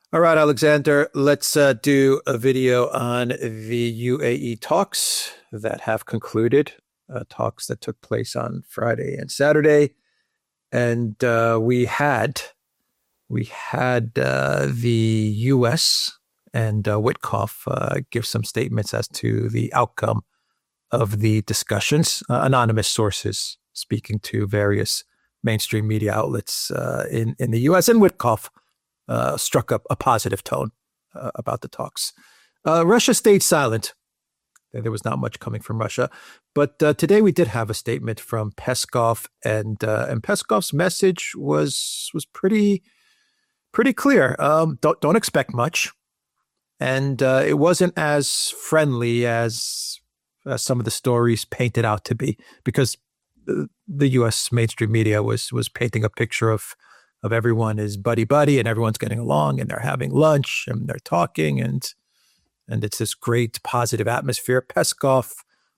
All right, Alexander, let's do a video on the UAE talks that have concluded, talks that took place on Friday and Saturday. And we had the U.S. and Witkoff give some statements as to the outcome of the discussions. Anonymous sources speaking to various mainstream media outlets in the U.S. and Witkoff struck up a positive tone about the talks. Russia stayed silent. There was not much coming from Russia, but today we did have a statement from Peskov, and Peskov's message was pretty clear. Don't expect much, and it wasn't as friendly as some of the stories painted out to be, because the U.S. mainstream media was painting a picture of everyone is buddy and everyone's getting along and they're having lunch and they're talking and it's this great positive atmosphere. Peskov,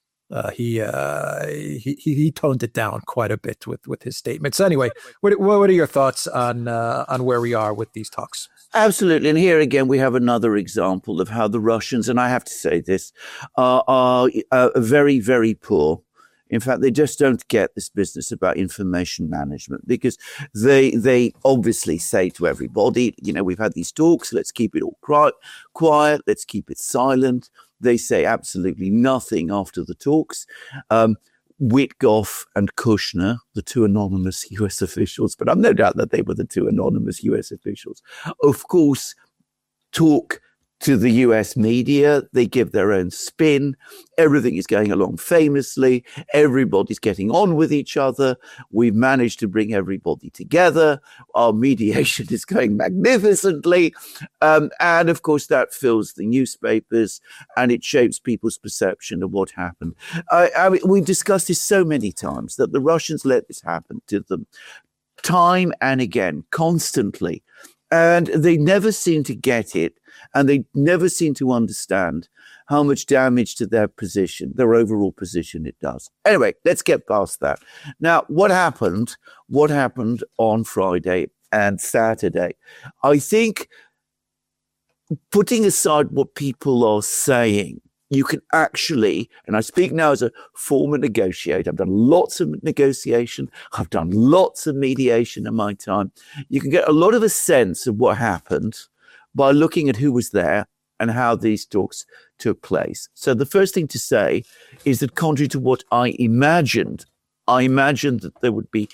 he toned it down quite a bit with his statements. Anyway, what are your thoughts on where we are with these talks? Absolutely. And here again, we have another example of how the Russians, and I have to say this, are very, very poor. In fact, they just don't get this business about information management, because they obviously say to everybody, we've had these talks, let's keep it all quiet, let's keep it silent. They say absolutely nothing after the talks. Witkoff and Kushner, the two anonymous US officials, but I've no doubt that they were the two anonymous US officials, of course, talk to the US media. They give their own spin. Everything is going along famously. Everybody's getting on with each other. We've managed to bring everybody together. Our mediation is going magnificently. And of course, that fills the newspapers and it shapes people's perception of what happened. I mean, we've discussed this so many times that the Russians let this happen to them time and again, constantly. And they never seem to get it, and they never seem to understand how much damage to their position, their overall position, it does. Anyway, let's get past that. Now, what happened on Friday and Saturday? I think, putting aside what people are saying, you can actually, and I speak now as a former negotiator, I've done lots of negotiation, I've done lots of mediation in my time. You can get a lot of a sense of what happened by looking at who was there and how these talks took place. So the first thing to say is that, contrary to what I imagined that there would be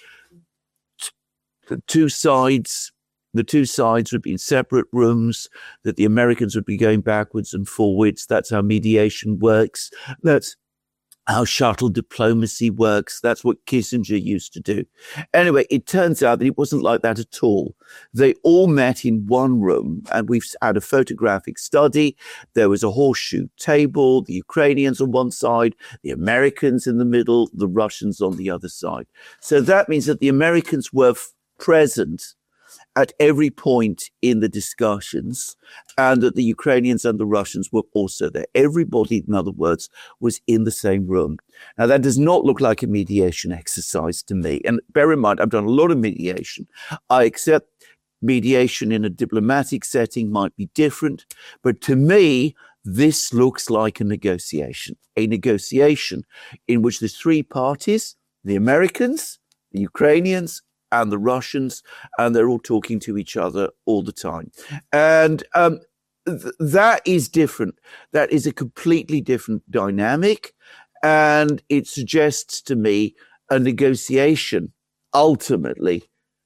two sides. The two sides would be in separate rooms, that the Americans would be going backwards and forwards. That's how mediation works. That's how shuttle diplomacy works. That's what Kissinger used to do. Anyway, it turns out that it wasn't like that at all. They all met in one room, and we've had a photographic study. There was a horseshoe table, the Ukrainians on one side, the Americans in the middle, the Russians on the other side. So that means that the Americans were present at every point in the discussions, and that the Ukrainians and the Russians were also there. Everybody, in other words, was in the same room. Now, that does not look like a mediation exercise to me. And bear in mind, I've done a lot of mediation. I accept mediation in a diplomatic setting might be different, but to me, this looks like a negotiation in which the three parties, the Americans, the Ukrainians, and the Russians, and they're all talking to each other all the time. And that is different. That is a completely different dynamic. And it suggests to me a negotiation, ultimately,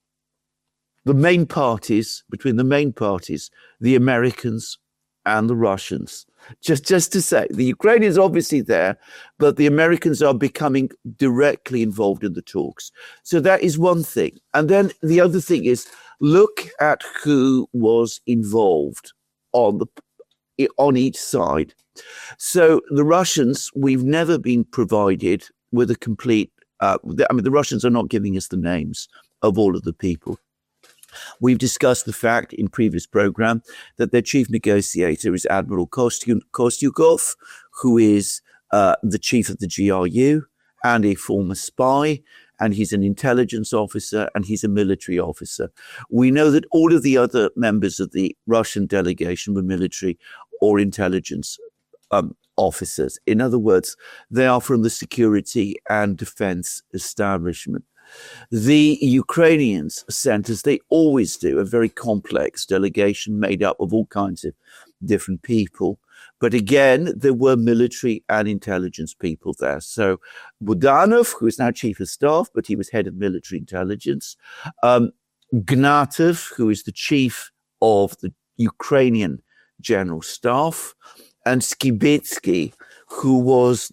between the main parties, the Americans and the Russians. Just to say, the Ukrainians are obviously there, but the Americans are becoming directly involved in the talks. So that is one thing. And then the other thing is, look at who was involved on each side. So the Russians, we've never been provided with a complete, the Russians are not giving us the names of all of the people. We've discussed the fact in previous program that their chief negotiator is Admiral Kostyukov, who is the chief of the GRU and a former spy. and he's an intelligence officer, and he's a military officer. We know that all of the other members of the Russian delegation were military or intelligence officers. In other words, they are from the security and defense establishment. The Ukrainians sent, as they always do, a very complex delegation made up of all kinds of different people. But again, there were military and intelligence people there. So Budanov, who is now chief of staff, but he was head of military intelligence. Gnatov, who is the chief of the Ukrainian general staff, and Skibitsky, who was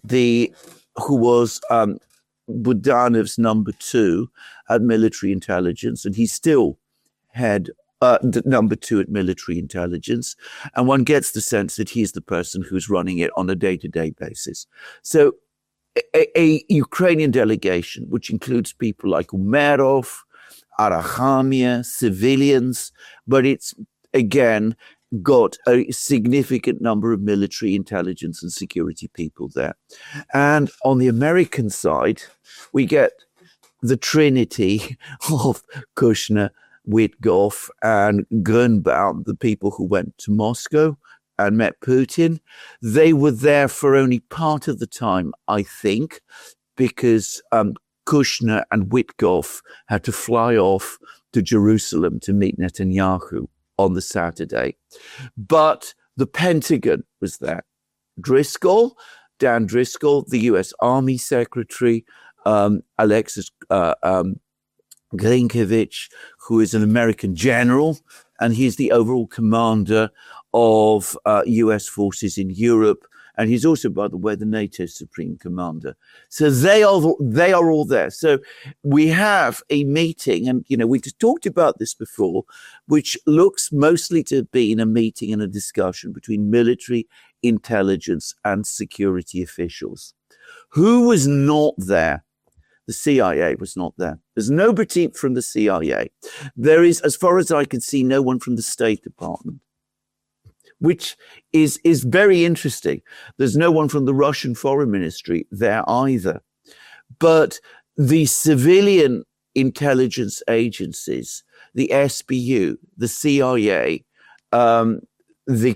Budanov's number 2 at military intelligence, and he's still head number 2 at military intelligence. And one gets the sense that he's the person who's running it on a day-to-day basis. So a Ukrainian delegation, which includes people like Umerov, Arachamia, civilians, but it's, again, got a significant number of military intelligence and security people there. And on the American side, we get the trinity of Kushner, Witkoff, and Grunbaum, the people who went to Moscow and met Putin. They were there for only part of the time, I think, because Kushner and Witkoff had to fly off to Jerusalem to meet Netanyahu on the Saturday. But the Pentagon was there. Dan Driscoll, the U.S. Army Secretary, Alexis Grinkovich, who is an American general, and he's the overall commander of U.S. forces in Europe. And he's also, by the way, the NATO Supreme Commander. So they are all there. So we have a meeting, and, we've talked about this before, which looks mostly to have been a meeting and a discussion between military, intelligence, and security officials. Who was not there? The CIA was not there. There's nobody from the CIA. There is, as far as I can see, no one from the State Department, which is very interesting. There's no one from the Russian Foreign Ministry there either. But the civilian intelligence agencies, the SBU, the CIA, the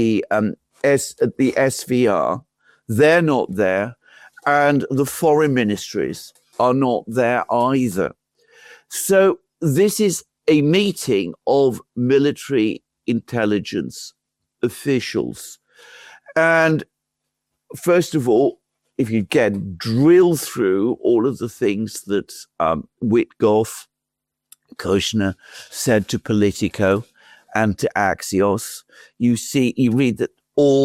SVR, they're not there, and the foreign ministries are not there either. So this is a meeting of military intelligence officials. And first of all, if you again drill through all of the things that Witkoff, Kushner said to Politico and to Axios, you read that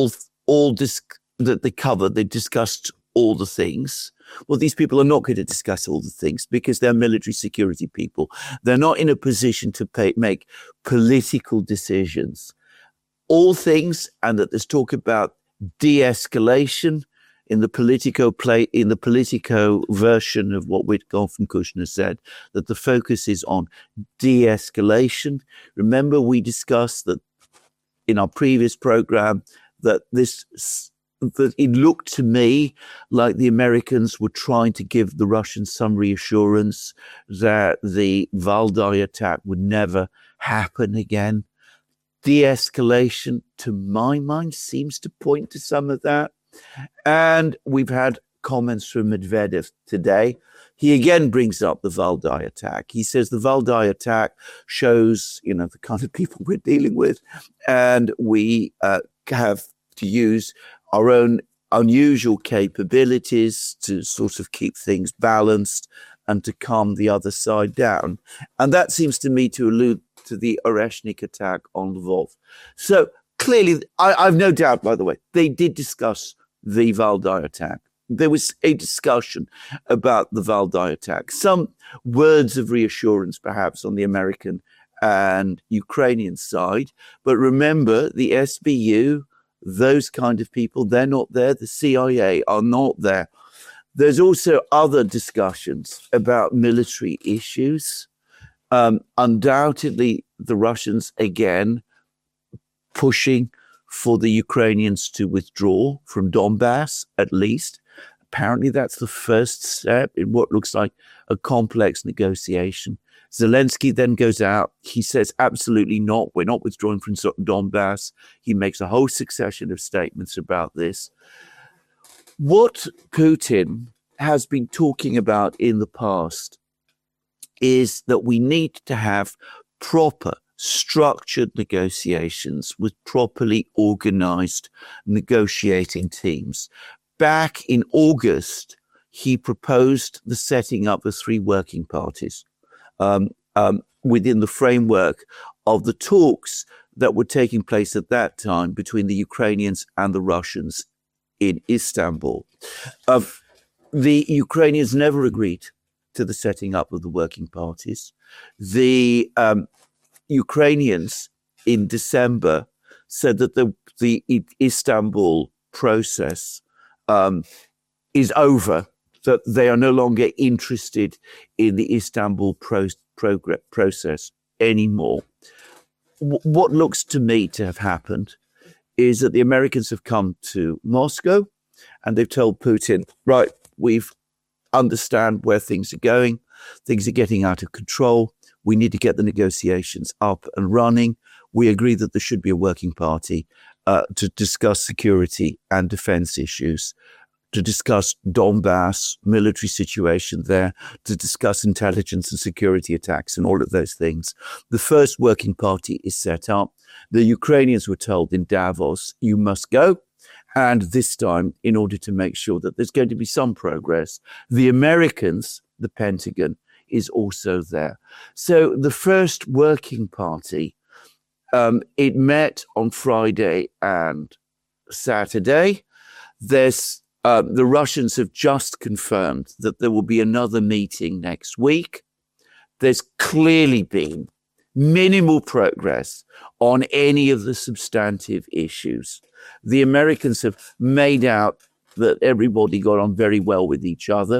that they discussed all the things. Well, these people are not going to discuss all the things because they're military security people. They're not in a position to make political decisions. All things, and that there's talk about de-escalation in the Politico version of what Witkoff and Kushner said, that the focus is on de-escalation. Remember, we discussed that in our previous program that it looked to me like the Americans were trying to give the Russians some reassurance that the Valdai attack would never happen again. De-escalation, to my mind, seems to point to some of that. And we've had comments from Medvedev today. He again brings up the Valdai attack. He says the Valdai attack shows, the kind of people we're dealing with, and we have to use our own unusual capabilities to sort of keep things balanced and to calm the other side down. And that seems to me to allude to the Oreshnik attack on Lvov. So clearly, I've no doubt, by the way, they did discuss the Valdai attack. There was a discussion about the Valdai attack. Some words of reassurance, perhaps, on the American and Ukrainian side. But remember, the SBU, those kind of people, they're not there. The CIA are not there. There's also other discussions about military issues. Undoubtedly, the Russians, again, pushing for the Ukrainians to withdraw from Donbass, at least. Apparently, that's the first step in what looks like a complex negotiation. Zelensky then goes out. He says, absolutely not. We're not withdrawing from Donbass. He makes a whole succession of statements about this. What Putin has been talking about in the past is that we need to have proper, structured negotiations with properly organized negotiating teams. Back in August, he proposed the setting up of 3 working parties within the framework of the talks that were taking place at that time between the Ukrainians and the Russians in Istanbul. The Ukrainians never agreed to the setting up of the working parties. The Ukrainians in December said that the Istanbul process is over, that they are no longer interested in the Istanbul process anymore. What looks to me to have happened is that the Americans have come to Moscow and they've told Putin, right, we've understand where things are going. Things are getting out of control. We need to get the negotiations up and running. We agree that there should be a working party to discuss security and defense issues, to discuss Donbass, military situation there, to discuss intelligence and security attacks and all of those things. The first working party is set up. The Ukrainians were told in Davos, you must go. And this time, in order to make sure that there's going to be some progress, the Americans, the Pentagon, is also there. So the first working party, it met on Friday and Saturday. The Russians have just confirmed that there will be another meeting next week. There's clearly been minimal progress on any of the substantive issues. The Americans have made out that everybody got on very well with each other.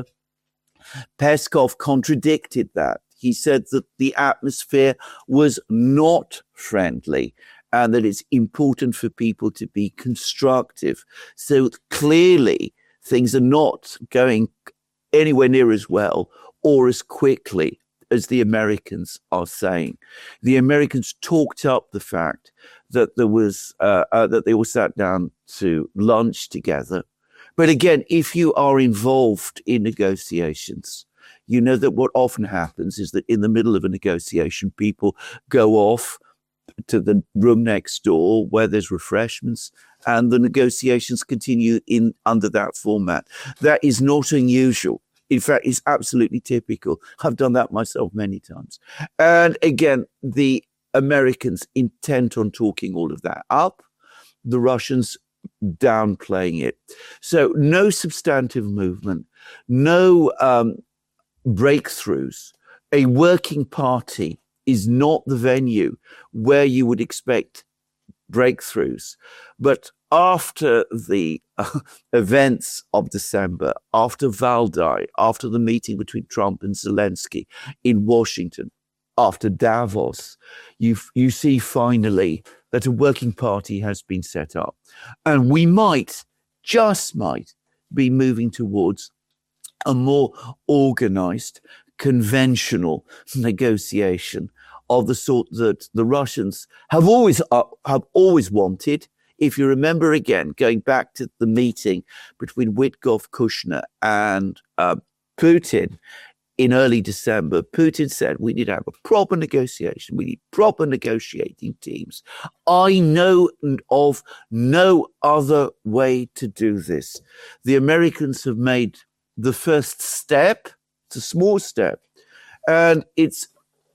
Peskov contradicted that. He said that the atmosphere was not friendly and that it's important for people to be constructive. So clearly, things are not going anywhere near as well or as quickly as the Americans are saying. The Americans talked up the fact that there was that they all sat down to lunch together. But again, if you are involved in negotiations, you know that what often happens is that in the middle of a negotiation, people go off to the room next door where there's refreshments and the negotiations continue under that format. That is not unusual. In fact, it's absolutely typical. I've done that myself many times. And again, the Americans intent on talking all of that up, the Russians downplaying it. So no substantive movement, no breakthroughs. A working party is not the venue where you would expect breakthroughs. But after the events of December, after Valdai, after the meeting between Trump and Zelensky in Washington, after Davos, you see finally that a working party has been set up. And we just might, be moving towards a more organized, conventional negotiation of the sort that the Russians have always wanted. If you remember, again, going back to the meeting between Witkoff, Kushner, and Putin in early December, Putin said, we need to have a proper negotiation. We need proper negotiating teams. I know of no other way to do this. The Americans have made the first step. It's a small step. And it's,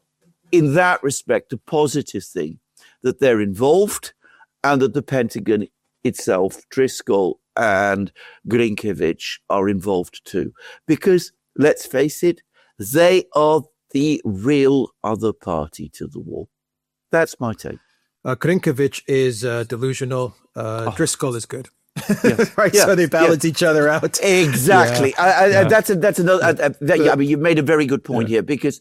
in that respect, a positive thing that they're involved and that the Pentagon itself, Driscoll and Grinkiewicz, are involved too. Because, let's face it, they are the real other party to the war. That's my take. Grinkiewicz is delusional. Driscoll is good. Yeah. Right, yeah. so they balance each other out. Exactly. Yeah. That's another. I mean, you've made a very good point here because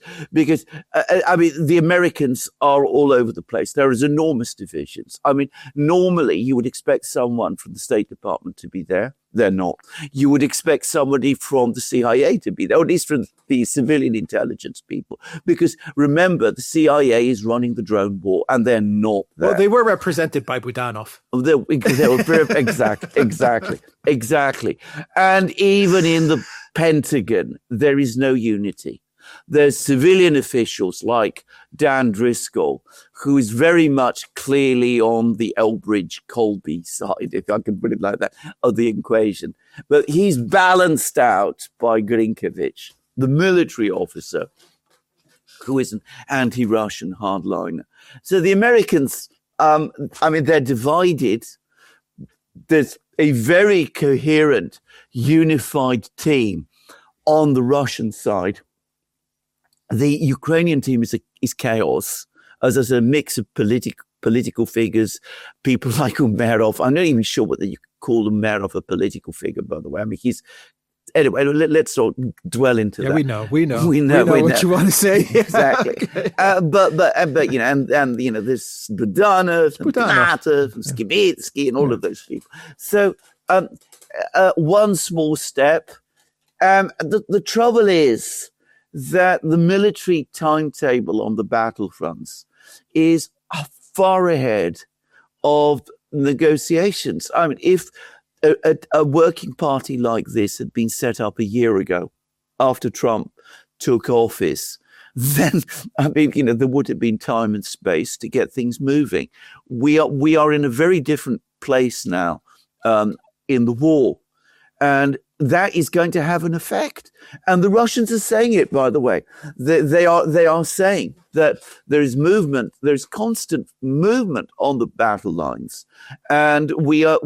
I mean, the Americans are all over the place. There is enormous divisions. I mean, normally you would expect someone from the State Department to be there. They're not. You would expect somebody from the CIA to be there, or at least from the civilian intelligence people. Because remember, the CIA is running the drone war, and they're not there. Well, they were represented by Budanov. They were exactly. And even in the Pentagon, there is no unity. There's civilian officials like Dan Driscoll, who is very much clearly on the Elbridge-Colby side, if I can put it like that, of the equation. But he's balanced out by Grinkovich, the military officer, who is an anti-Russian hardliner. So the Americans, they're divided. There's a very coherent, unified team on the Russian side. The Ukrainian team is chaos, as there's a mix of political figures, people like Umerov. I'm not even sure whether you could call Umerov a political figure, by the way. I mean, anyway, let's not dwell into that. We know what you want to say. Exactly. Okay. But there's Budanov and Platov and Skibitsky and all of those people. So, one small step. The trouble is that the military timetable on the battlefronts is far ahead of negotiations. I mean, if a working party like this had been set up a year ago after Trump took office, then, there would have been time and space to get things moving. We are in a very different place now in the war. And that is going to have an effect. And the Russians are saying it, by the way. They are saying that there is movement, there's constant movement on the battle lines. And we are,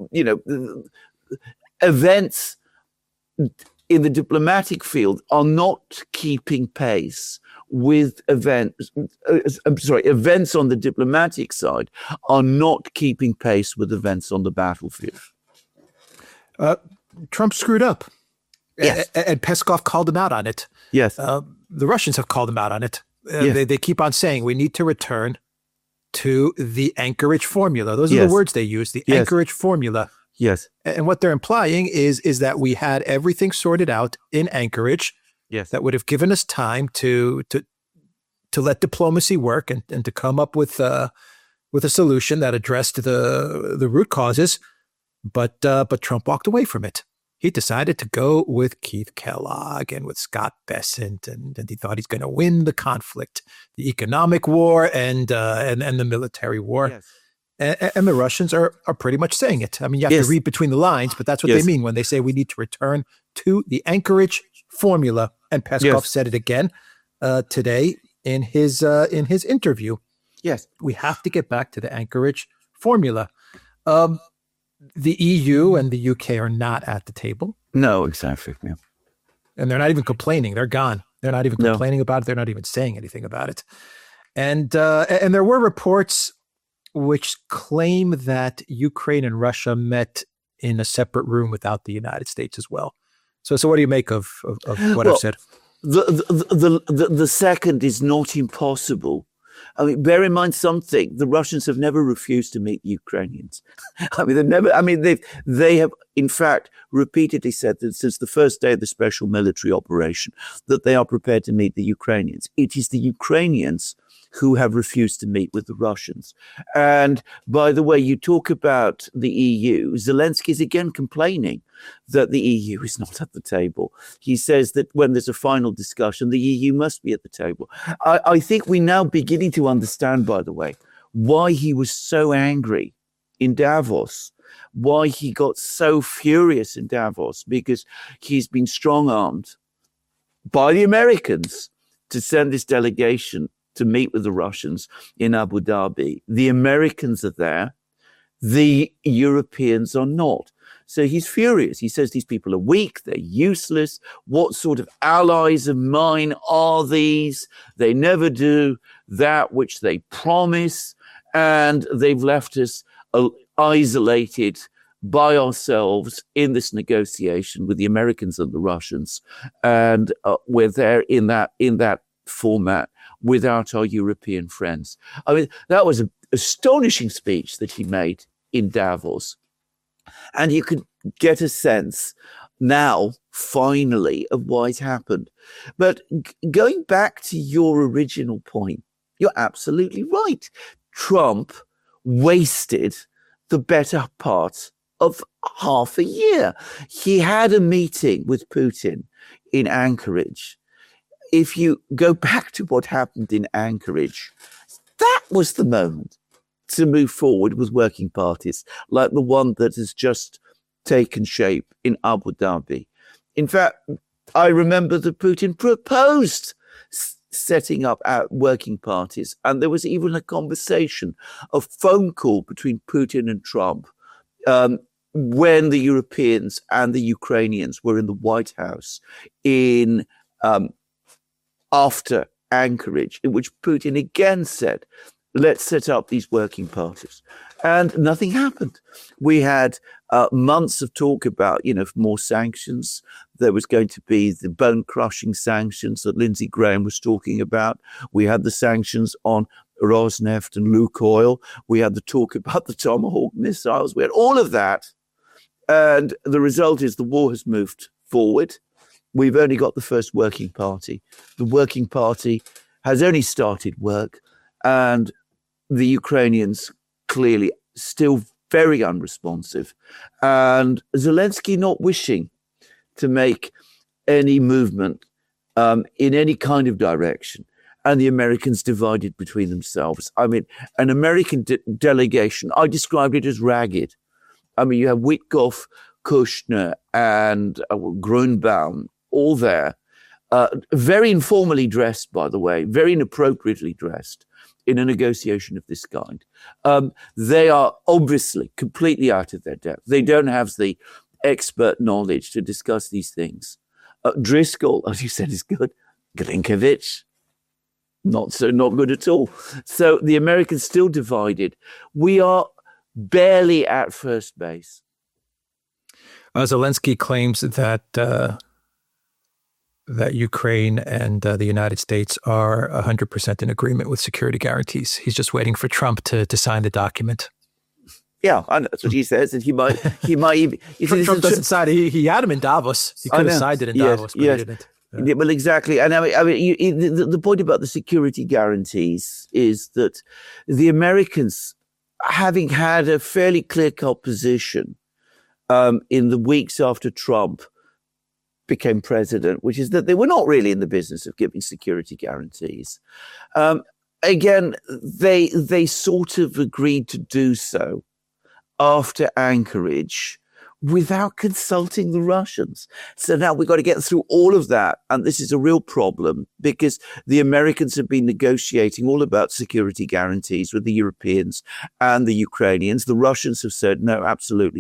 events in the diplomatic field are not keeping pace with events on the diplomatic side are not keeping pace with events on the battlefield. Trump screwed up. Yes. And Peskov called him out on it. Yes. The Russians have called him out on it. Yes. They keep on saying we need to return to the Anchorage formula. Those are Yes. the words they use, the Yes. Anchorage formula. Yes. And what they're implying is that we had everything sorted out in Anchorage. Yes. That would have given us time to let diplomacy work and to come up with a solution that addressed the root causes. But Trump walked away from it. He decided to go with Keith Kellogg and with Scott Bessent, and he thought he's going to win the conflict, the economic war and the military war. Yes. And the Russians are pretty much saying it. I mean, you have Yes. to read between the lines, but that's what Yes. they mean when they say we need to return to the Anchorage formula. And Peskov Yes. said it again today in his interview. Yes. We have to get back to the Anchorage formula. The EU and the UK are not at the table. No, exactly. Yeah. And they're not even complaining. They're gone. They're not even No. complaining about it. They're not even saying anything about it. And there were reports which claim that Ukraine and Russia met in a separate room without the United States as well. So what do you make of what I've said? The second is not impossible. I mean, bear in mind something. The Russians have never refused to meet the Ukrainians. They have, in fact, repeatedly said that since the first day of the special military operation, that they are prepared to meet the Ukrainians. It is the Ukrainians who have refused to meet with the Russians. And by the way, you talk about the EU. Zelensky is again complaining that the EU is not at the table. He says that when there's a final discussion, the EU must be at the table. I think we're now beginning to understand, by the way, why he was so angry in Davos, why he got so furious in Davos, because he's been strong-armed by the Americans to send this delegation to meet with the Russians in Abu Dhabi. The Americans are there. The Europeans are not. So he's furious. He says these people are weak. They're useless. What sort of allies of mine are these? They never do that which they promise. And they've left us isolated by ourselves in this negotiation with the Americans and the Russians. And we're there in that format without our European friends. I mean, that was an astonishing speech that he made in Davos. And you could get a sense now, finally, of why it happened. But going back to your original point, you're absolutely right. Trump wasted the better part of half a year. He had a meeting with Putin in Anchorage. If you go back to what happened in Anchorage, that was the moment to move forward with working parties like the one that has just taken shape in Abu Dhabi. In fact, I remember that Putin proposed setting up working parties, and there was even a conversation, a phone call between Putin and Trump when the Europeans and the Ukrainians were in the White House in after Anchorage, in which Putin again said, let's set up these working parties. And nothing happened. We had months of talk about, more sanctions. There was going to be the bone-crushing sanctions that Lindsey Graham was talking about. We had the sanctions on Rosneft and Lukoil. We had the talk about the Tomahawk missiles. We had all of that. And the result is the war has moved forward. We've only got the first working party. The working party has only started work, and the Ukrainians clearly still very unresponsive, and Zelensky not wishing to make any movement in any kind of direction, and the Americans divided between themselves. I mean, an American delegation, I described it as ragged. I mean, you have Witkoff, Kushner, and Grunbaum all there, very informally dressed, by the way, very inappropriately dressed in a negotiation of this kind. They are obviously completely out of their depth. They don't have the expert knowledge to discuss these things. Driscoll, as you said, is good. Glinkovich, not good at all. So the Americans still divided. We are barely at first base. Zelensky claims that Ukraine and the United States are 100% in agreement with security guarantees. He's just waiting for Trump to sign the document. Yeah, I know, that's what he says, and he might even. Trump doesn't sign it. He had him in Davos. He could have signed it in Davos, but he didn't. Yeah, well, exactly. And the point about the security guarantees is that the Americans, having had a fairly clear-cut position in the weeks after Trump became president, which is that they were not really in the business of giving security guarantees. Again, they sort of agreed to do so after Anchorage without consulting the Russians. So now we've got to get through all of that. And this is a real problem because the Americans have been negotiating all about security guarantees with the Europeans and the Ukrainians. The Russians have said, no, absolutely.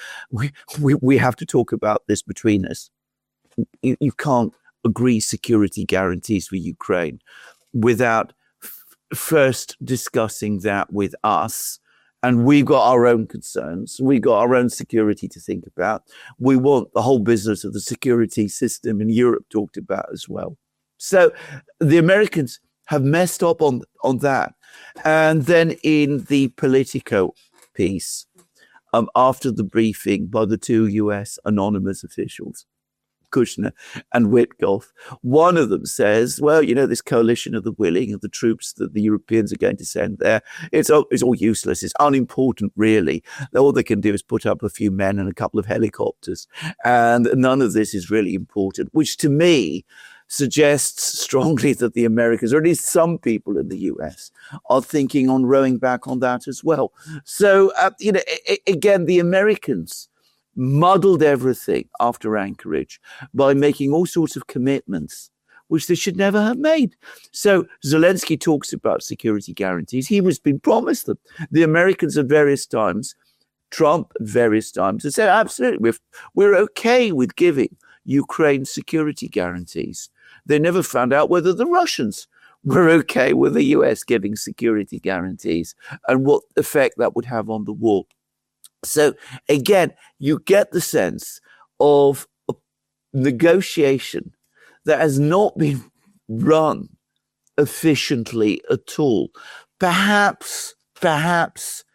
We have to talk about this between us. You can't agree security guarantees for Ukraine without first discussing that with us. And we've got our own concerns. We've got our own security to think about. We want the whole business of the security system in Europe talked about as well. So the Americans have messed up on that. And then in the Politico piece, after the briefing by the two US anonymous officials, Kushner and Witkoff, one of them says, well, this coalition of the willing, of the troops that the Europeans are going to send there, it's all useless. It's unimportant, really. All they can do is put up a few men and a couple of helicopters. And none of this is really important, which to me suggests strongly that the Americans, or at least some people in the US, are thinking on rowing back on that as well. So, again, the Americans muddled everything after Anchorage by making all sorts of commitments, which they should never have made. So Zelensky talks about security guarantees. He was being promised them. The Americans at various times, Trump at various times, have said, absolutely, we're okay with giving Ukraine security guarantees. They never found out whether the Russians were okay with the US giving security guarantees and what effect that would have on the war. So again, you get the sense of a negotiation that has not been run efficiently at all. Perhaps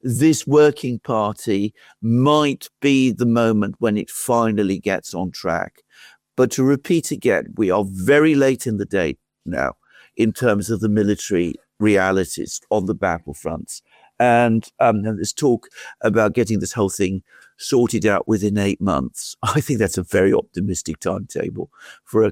this working party might be the moment when it finally gets on track. But to repeat again, we are very late in the day now in terms of the military realities on the battlefronts. And there's talk about getting this whole thing sorted out within 8 months. I think that's a very optimistic timetable for a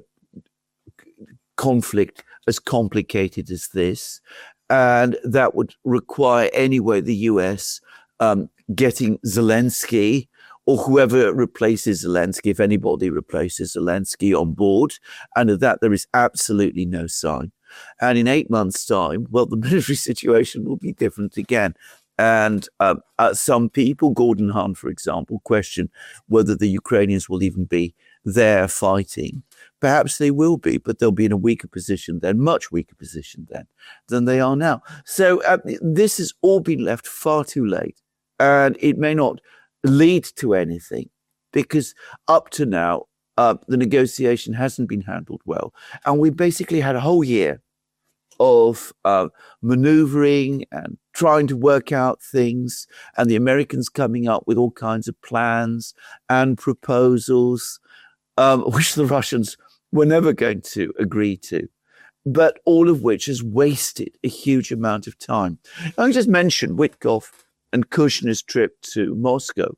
conflict as complicated as this. And that would require anyway the US getting Zelensky or whoever replaces Zelensky, if anybody replaces Zelensky, on board. And of that, there is absolutely no sign. And in 8 months' time, well, the military situation will be different again. And some people, Gordon Hunt, for example, question whether the Ukrainians will even be there fighting. Perhaps they will be, but they'll be in a weaker position then, much weaker position then than they are now. So this has all been left far too late. And it may not lead to anything because up to now, the negotiation hasn't been handled well. And we basically had a whole year of maneuvering and trying to work out things, and the Americans coming up with all kinds of plans and proposals, which the Russians were never going to agree to, but all of which has wasted a huge amount of time. I just mentioned Witkoff and Kushner's trip to Moscow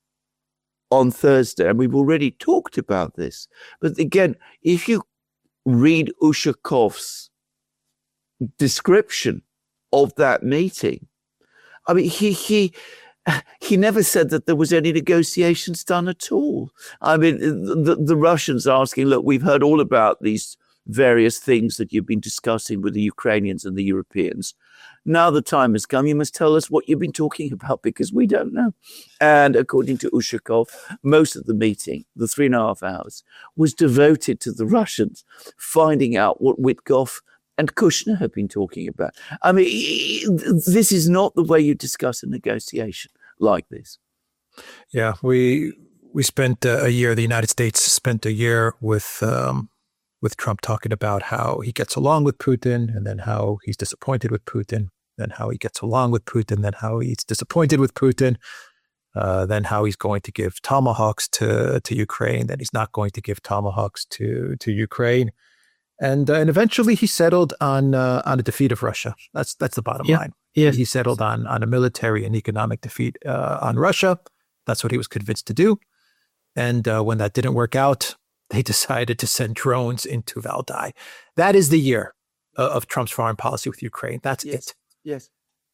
on Thursday, and we've already talked about this. But again, if you read Ushakov's description of that meeting, I mean, he never said that there was any negotiations done at all. I mean, the Russians are asking, look, we've heard all about these various things that you've been discussing with the Ukrainians and the Europeans. Now the time has come. You must tell us what you've been talking about because we don't know. And according to Ushakov, most of the meeting, the 3.5 hours, was devoted to the Russians finding out what Witkoff and Kushner have been talking about. I mean, this is not the way you discuss a negotiation like this. Yeah, we spent a year, the United States spent a year with Trump talking about how he gets along with Putin and then how he's disappointed with Putin, then how he gets along with Putin, then how he's disappointed with Putin, then how he's going to give tomahawks to Ukraine, then he's not going to give tomahawks to Ukraine. And eventually he settled on a defeat of Russia. That's the bottom line. Yeah. He settled on a military and economic defeat on Russia. That's what he was convinced to do. And when that didn't work out, they decided to send drones into Valdai. That is the year of Trump's foreign policy with Ukraine. That's it. Yes.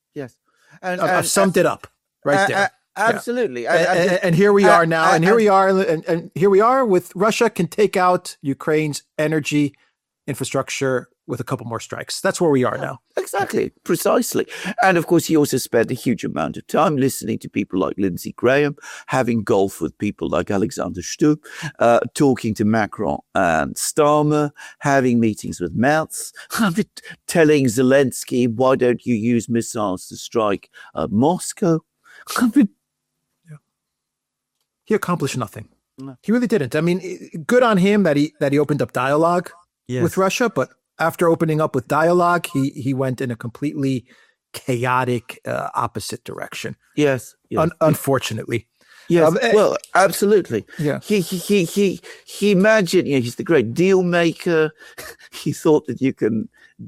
I've summed it up right there. Absolutely. Yeah. And here we are now. And here we are. And here we are with Russia can take out Ukraine's energy infrastructure with a couple more strikes. That's where we are now. Exactly, precisely. And of course, he also spent a huge amount of time listening to people like Lindsey Graham, having golf with people like Alexander Stubb, talking to Macron and Starmer, having meetings with Merz, telling Zelensky, why don't you use missiles to strike Moscow? He accomplished nothing. No. He really didn't. I mean, good on him that he opened up dialogue with Russia, but after opening up with dialogue, he went in a completely chaotic opposite direction. Yes. Unfortunately. Yes. Well, absolutely. Yeah. He imagined, he's the great deal maker. He thought that you can,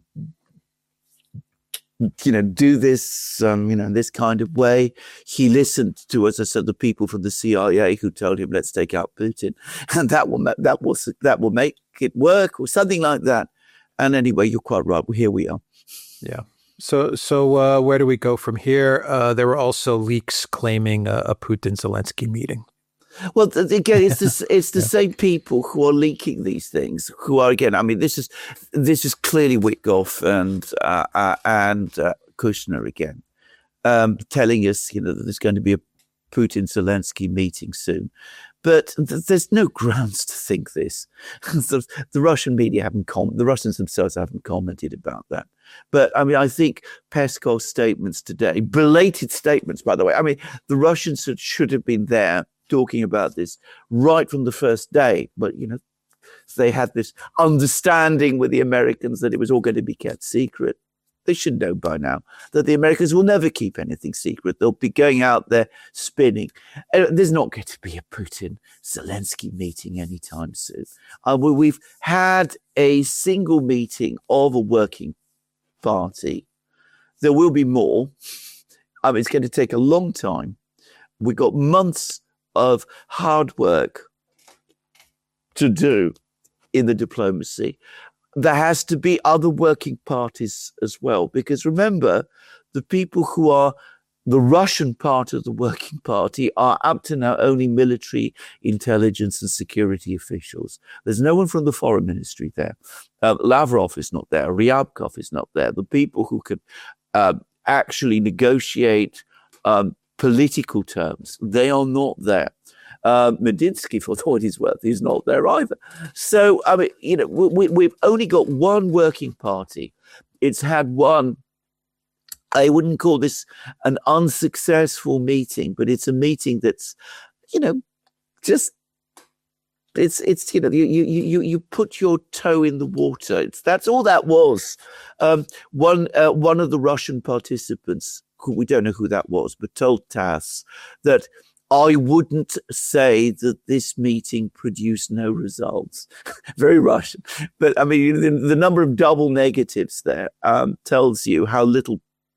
do this, this kind of way. He listened to, as I said, the people from the CIA who told him, let's take out Putin. And that will make it work or something like that. And anyway, you're quite right. Well, here we are. Yeah. So where do we go from here? There were also leaks claiming a Putin-Zelensky meeting. Well, again, it's the same people who are leaking these things. Who are again? I mean, this is clearly Witkoff and Kushner again, telling us that there's going to be a Putin-Zelensky meeting soon. But there's no grounds to think this. The Russian media the Russians themselves haven't commented about that. But I mean, I think Peskov's statements today, belated statements, by the way. I mean, the Russians should have been there talking about this right from the first day. But, they had this understanding with the Americans that it was all going to be kept secret. They should know by now that the Americans will never keep anything secret. They'll be going out there spinning. There's not going to be a Putin-Zelensky meeting anytime soon. We've had a single meeting of a working party. There will be more. It's going to take a long time. We've got months of hard work to do in the diplomacy. There has to be other working parties as well, because remember, the people who are the Russian part of the working party are up to now only military, intelligence and security officials. There's no one from the foreign ministry there. Lavrov is not there. Ryabkov is not there. The people who could actually negotiate political terms, they are not there. Medinsky, for what he's worth, is not there either. So, we've only got one working party. It's had one, I wouldn't call this an unsuccessful meeting, but it's a meeting that's, just, you put your toe in the water. That's all that was. One of the Russian participants, who we don't know who that was, but told TASS that I wouldn't say that this meeting produced no results. Very Russian. But the number of double negatives there tells you how little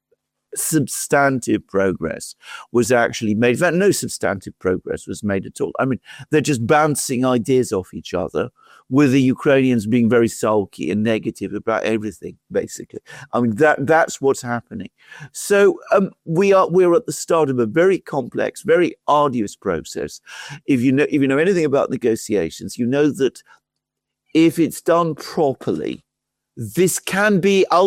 substantive progress was actually made. In fact, no substantive progress was made at all. They're just bouncing ideas off each other, with the Ukrainians being very sulky and negative about everything, basically. That's what's happening. So we're at the start of a very complex, very arduous process. If you know anything about negotiations, you know that if it's done properly, this can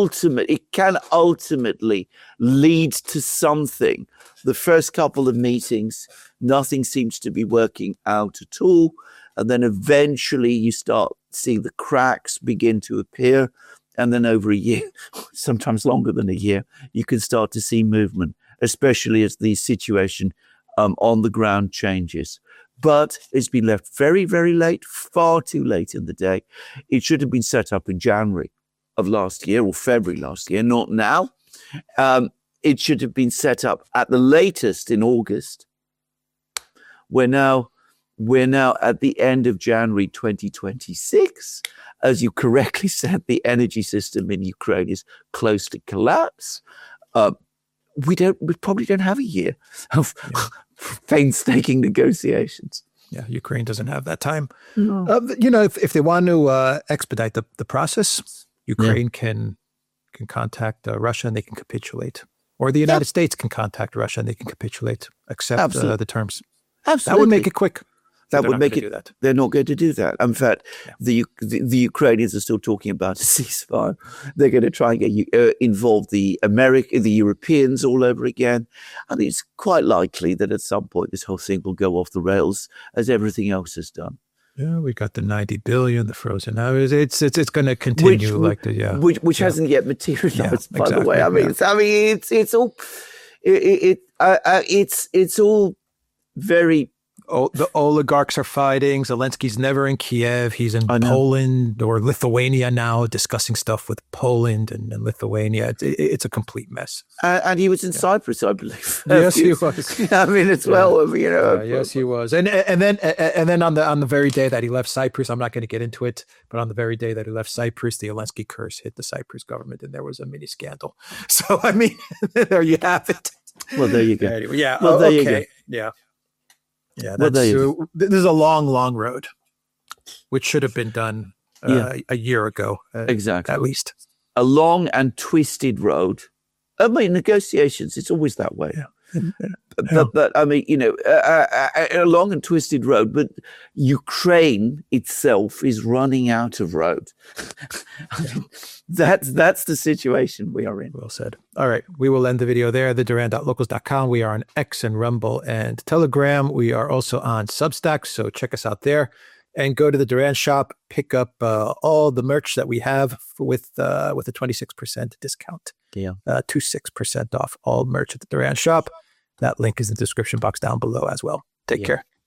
ultimately lead to something. The first couple of meetings, nothing seems to be working out at all. And then eventually you start seeing the cracks begin to appear. And then over a year, sometimes longer than a year, you can start to see movement, especially as the situation on the ground changes. But it's been left very, very late, far too late in the day. It should have been set up in January of last year or February last year, not now. It should have been set up at the latest in August. We're now at the end of January 2026. As you correctly said, the energy system in Ukraine is close to collapse. We probably don't have a year of painstaking negotiations. Yeah, Ukraine doesn't have that time. No. If they want to expedite the process, Ukraine can contact Russia and they can capitulate. Or the United States can contact Russia and they can capitulate, accept the terms. Absolutely. That would make it quick. That would make it. They're not going to do that. In fact, the Ukrainians are still talking about a ceasefire. They're going to try and get involve the Europeans all over again. And it's quite likely that at some point this whole thing will go off the rails, as everything else has done. Yeah, we got the 90 billion, the frozen. Now it's going to continue which hasn't yet materialized. By the way, it's all very. The oligarchs are fighting. Zelensky's never in Kiev. He's in Poland or Lithuania now, discussing stuff with Poland and Lithuania. It's a complete mess. And he was in Cyprus, I believe. Yes, he was. Yes, he was. And then on the very day that he left Cyprus, I'm not going to get into it, but on the very day that he left Cyprus, the Zelensky curse hit the Cyprus government, and there was a mini scandal. So there you have it. Well, there you go. Anyway, yeah. Well, there okay. you go. Yeah. Yeah, this is a long, long road, which should have been done a year ago. Exactly. At least. A long and twisted road. Negotiations, it's always that way. Yeah. But a long and twisted road, but Ukraine itself is running out of road. That's the situation we are in. Well said. All right. We will end the video there. TheDuran.locals.com. We are on X and Rumble and Telegram. We are also on Substack, so check us out there. And go to the Duran shop, pick up all the merch that we have with a 26% discount. Yeah. 26% off all merch at the Duran shop. That link is in the description box down below as well. Take care.